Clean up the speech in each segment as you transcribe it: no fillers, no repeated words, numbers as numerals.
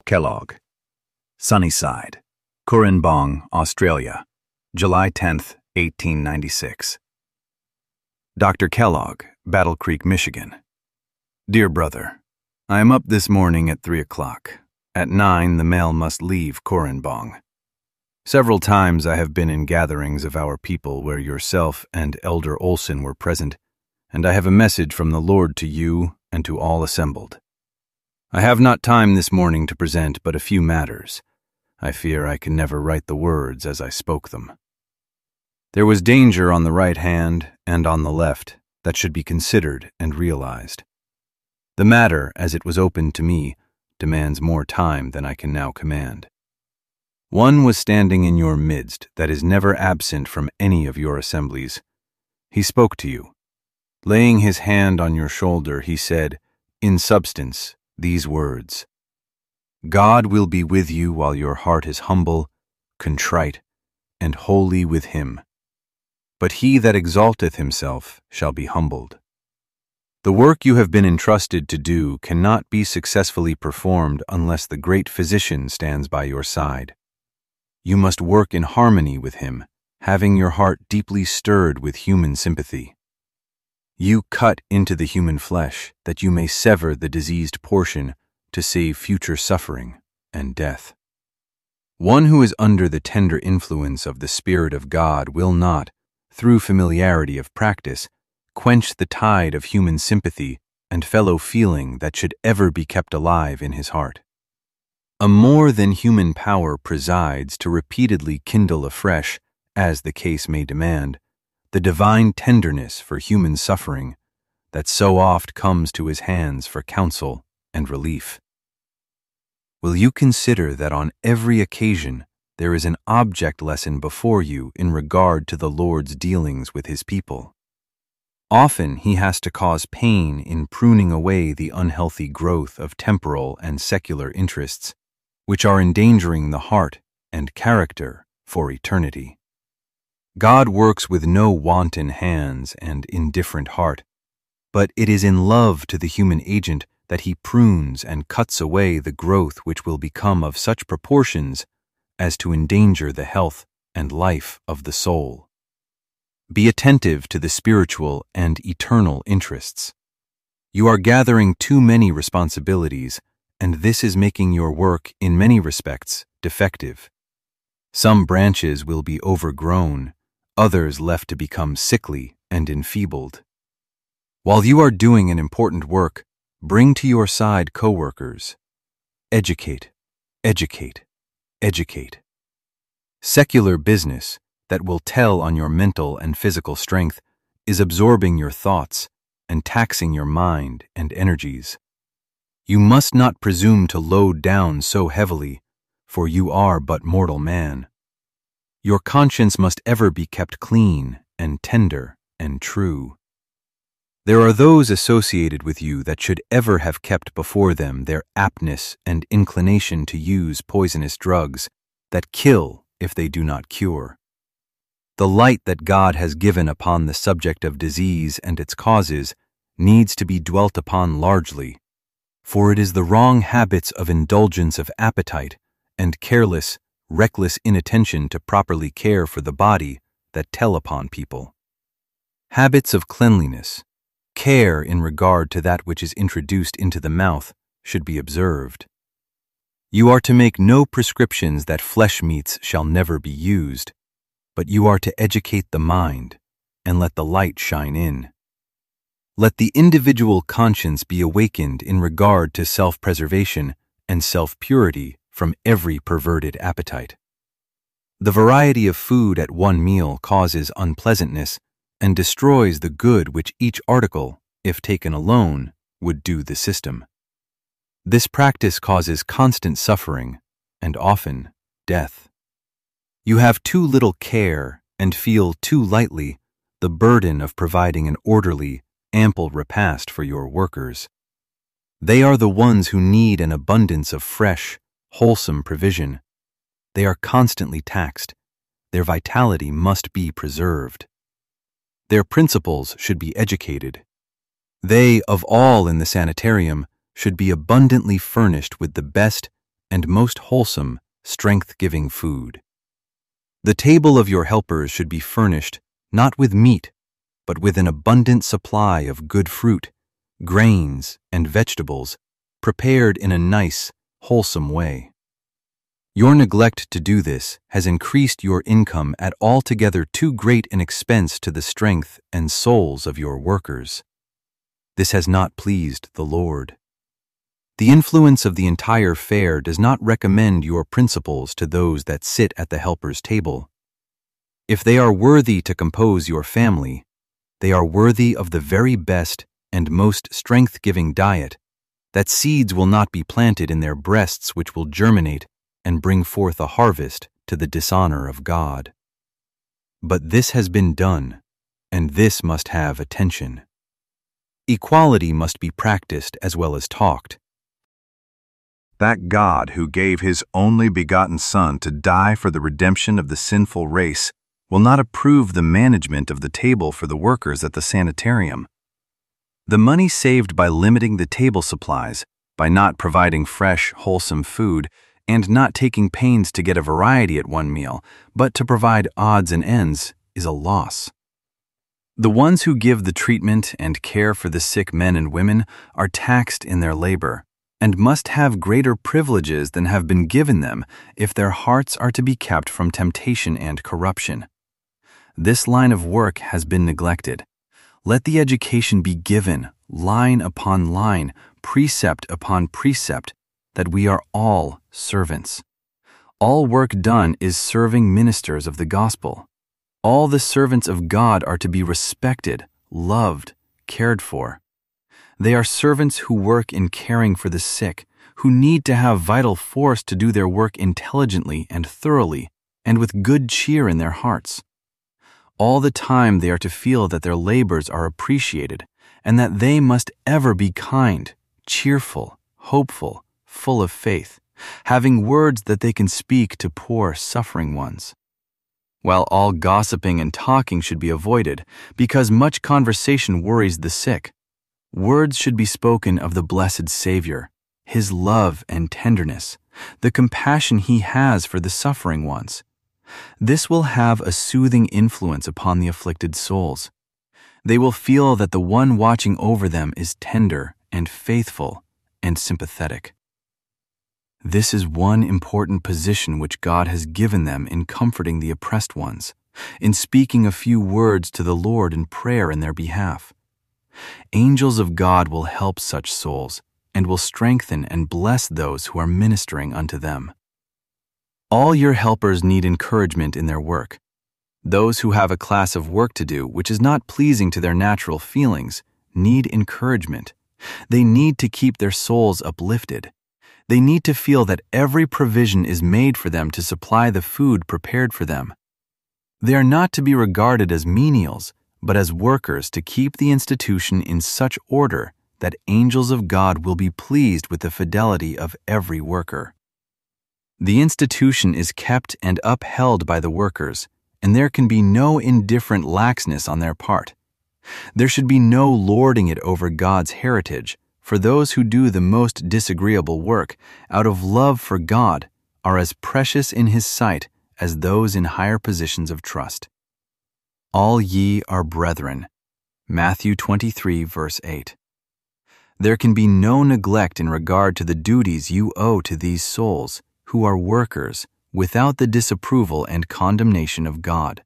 Kellogg. Sunnyside, Cooranbong, Australia, July 10, 1896. Dr. Kellogg, Battle Creek, Michigan. Dear brother, I am up this morning at 3 o'clock. At 9, the mail must leave Cooranbong. Several times I have been in gatherings of our people where yourself and Elder Olson were present, and I have a message from the Lord to you and to all assembled. I have not time this morning to present but a few matters. I fear I can never write the words as I spoke them. There was danger on the right hand and on the left that should be considered and realized. The matter, as it was opened to me, demands more time than I can now command. One was standing in your midst that is never absent from any of your assemblies. He spoke to you. Laying his hand on your shoulder, he said, in substance, these words: God will be with you while your heart is humble, contrite, and holy with him. But he that exalteth himself shall be humbled. The work you have been entrusted to do cannot be successfully performed unless the great physician stands by your side. You must work in harmony with him, having your heart deeply stirred with human sympathy. You cut into the human flesh that you may sever the diseased portion to save future suffering and death. One who is under the tender influence of the Spirit of God will not, through familiarity of practice, quench the tide of human sympathy and fellow feeling that should ever be kept alive in his heart. A more than human power presides to repeatedly kindle afresh, as the case may demand, the divine tenderness for human suffering that so oft comes to his hands for counsel and relief. Will you consider that on every occasion there is an object lesson before you in regard to the Lord's dealings with his people? Often he has to cause pain in pruning away the unhealthy growth of temporal and secular interests, which are endangering the heart and character for eternity. God works with no wanton hands and indifferent heart, but it is in love to the human agent that he prunes and cuts away the growth which will become of such proportions as to endanger the health and life of the soul. Be attentive to the spiritual and eternal interests. You are gathering too many responsibilities, and this is making your work, in many respects, defective. Some branches will be overgrown, others left to become sickly and enfeebled. While you are doing an important work, bring to your side co-workers. Educate, educate, educate. Secular business that will tell on your mental and physical strength is absorbing your thoughts and taxing your mind and energies. You must not presume to load down so heavily, for you are but mortal man. Your conscience must ever be kept clean and tender and true. There are those associated with you that should ever have kept before them their aptness and inclination to use poisonous drugs that kill if they do not cure. The light that God has given upon the subject of disease and its causes needs to be dwelt upon largely, for it is the wrong habits of indulgence of appetite and careless, reckless inattention to properly care for the body that tell upon people. Habits of cleanliness, care in regard to that which is introduced into the mouth should be observed. You are to make no prescriptions that flesh meats shall never be used, but you are to educate the mind and let the light shine in. Let the individual conscience be awakened in regard to self-preservation and self-purity from every perverted appetite. The variety of food at one meal causes unpleasantness and destroys the good which each article, if taken alone, would do the system. This practice causes constant suffering and often death. You have too little care and feel too lightly the burden of providing an orderly, ample repast for your workers. They are the ones who need an abundance of fresh, wholesome provision. They are constantly taxed. Their vitality must be preserved. Their principles should be educated. They, of all in the sanitarium, should be abundantly furnished with the best and most wholesome, strength-giving food. The table of your helpers should be furnished not with meat, but with an abundant supply of good fruit, grains, and vegetables, prepared in a nice, wholesome way. Your neglect to do this has increased your income at altogether too great an expense to the strength and souls of your workers. This has not pleased the Lord. The influence of the entire fair does not recommend your principles to those that sit at the helper's table. If they are worthy to compose your family, they are worthy of the very best and most strength-giving diet, that seeds will not be planted in their breasts which will germinate and bring forth a harvest to the dishonor of God. But this has been done, and this must have attention. Equality must be practiced as well as talked. That God who gave his only begotten Son to die for the redemption of the sinful race will not approve the management of the table for the workers at the sanitarium. The money saved by limiting the table supplies, by not providing fresh, wholesome food, and not taking pains to get a variety at one meal, but to provide odds and ends, is a loss. The ones who give the treatment and care for the sick men and women are taxed in their labor, and must have greater privileges than have been given them if their hearts are to be kept from temptation and corruption. This line of work has been neglected. Let the education be given, line upon line, precept upon precept, that we are all servants. All work done is serving ministers of the gospel. All the servants of God are to be respected, loved, cared for. They are servants who work in caring for the sick, who need to have vital force to do their work intelligently and thoroughly, and with good cheer in their hearts. All the time they are to feel that their labors are appreciated, and that they must ever be kind, cheerful, hopeful, full of faith, having words that they can speak to poor, suffering ones. While all gossiping and talking should be avoided, because much conversation worries the sick, words should be spoken of the blessed Savior, his love and tenderness, the compassion he has for the suffering ones. This will have a soothing influence upon the afflicted souls. They will feel that the one watching over them is tender and faithful and sympathetic. This is one important position which God has given them in comforting the oppressed ones, in speaking a few words to the Lord in prayer in their behalf. Angels of God will help such souls and will strengthen and bless those who are ministering unto them. All your helpers need encouragement in their work. Those who have a class of work to do which is not pleasing to their natural feelings need encouragement. They need to keep their souls uplifted. They need to feel that every provision is made for them to supply the food prepared for them. They are not to be regarded as menials, but as workers to keep the institution in such order that angels of God will be pleased with the fidelity of every worker. The institution is kept and upheld by the workers, and there can be no indifferent laxness on their part. There should be no lording it over God's heritage, for those who do the most disagreeable work out of love for God are as precious in his sight as those in higher positions of trust. All ye are brethren. Matthew 23, verse 8. There can be no neglect in regard to the duties you owe to these souls, who are workers, without the disapproval and condemnation of God.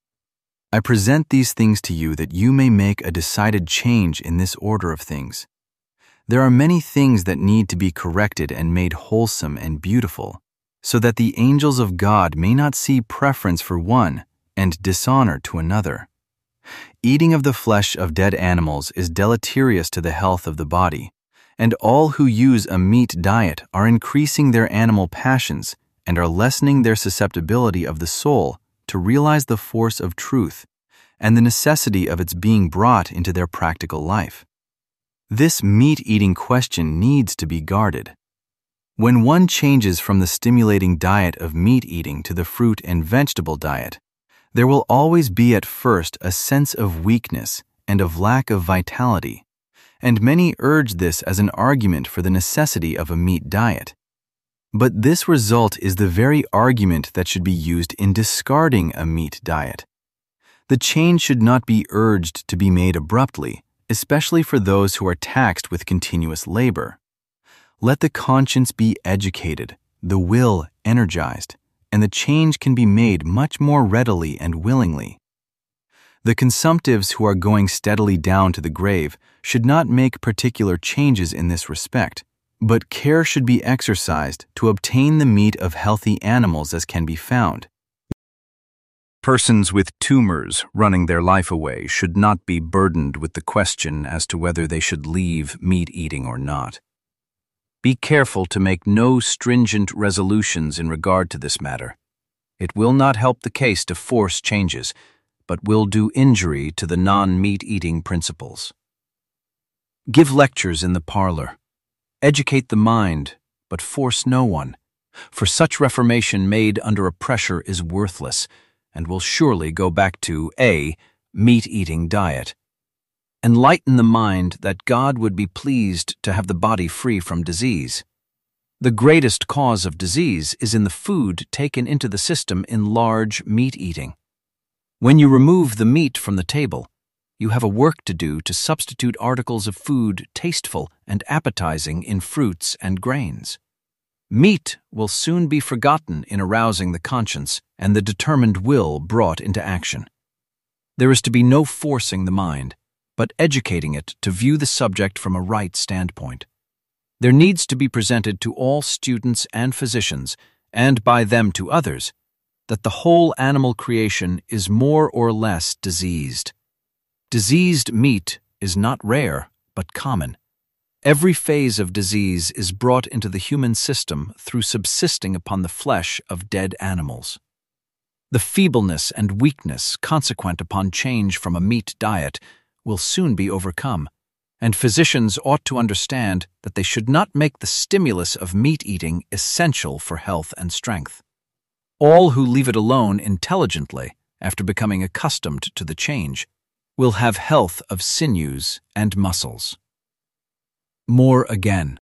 I present these things to you that you may make a decided change in this order of things. There are many things that need to be corrected and made wholesome and beautiful, so that the angels of God may not see preference for one and dishonor to another. Eating of the flesh of dead animals is deleterious to the health of the body, and all who use a meat diet are increasing their animal passions and are lessening their susceptibility of the soul to realize the force of truth and the necessity of its being brought into their practical life. This meat-eating question needs to be guarded. When one changes from the stimulating diet of meat-eating to the fruit and vegetable diet, there will always be at first a sense of weakness and of lack of vitality, and many urge this as an argument for the necessity of a meat diet. But this result is the very argument that should be used in discarding a meat diet. The change should not be urged to be made abruptly, especially for those who are taxed with continuous labor. Let the conscience be educated, the will energized, and the change can be made much more readily and willingly. The consumptives who are going steadily down to the grave should not make particular changes in this respect, but care should be exercised to obtain the meat of healthy animals as can be found. Persons with tumors running their life away should not be burdened with the question as to whether they should leave meat eating or not. Be careful to make no stringent resolutions in regard to this matter. It will not help the case to force changes, but will do injury to the non-meat eating principles. Give lectures in the parlor. Educate the mind, but force no one, for such reformation made under a pressure is worthless and will surely go back to a meat-eating diet. Enlighten the mind that God would be pleased to have the body free from disease. The greatest cause of disease is in the food taken into the system in large meat eating. When you remove the meat from the table, you have a work to do to substitute articles of food tasteful and appetizing in fruits and grains. Meat will soon be forgotten in arousing the conscience and the determined will brought into action. There is to be no forcing the mind, but educating it to view the subject from a right standpoint. There needs to be presented to all students and physicians, and by them to others, that the whole animal creation is more or less diseased. Diseased meat is not rare, but common. Every phase of disease is brought into the human system through subsisting upon the flesh of dead animals. The feebleness and weakness consequent upon change from a meat diet will soon be overcome, and physicians ought to understand that they should not make the stimulus of meat eating essential for health and strength. All who leave it alone intelligently, after becoming accustomed to the change, will have health of sinews and muscles. More again.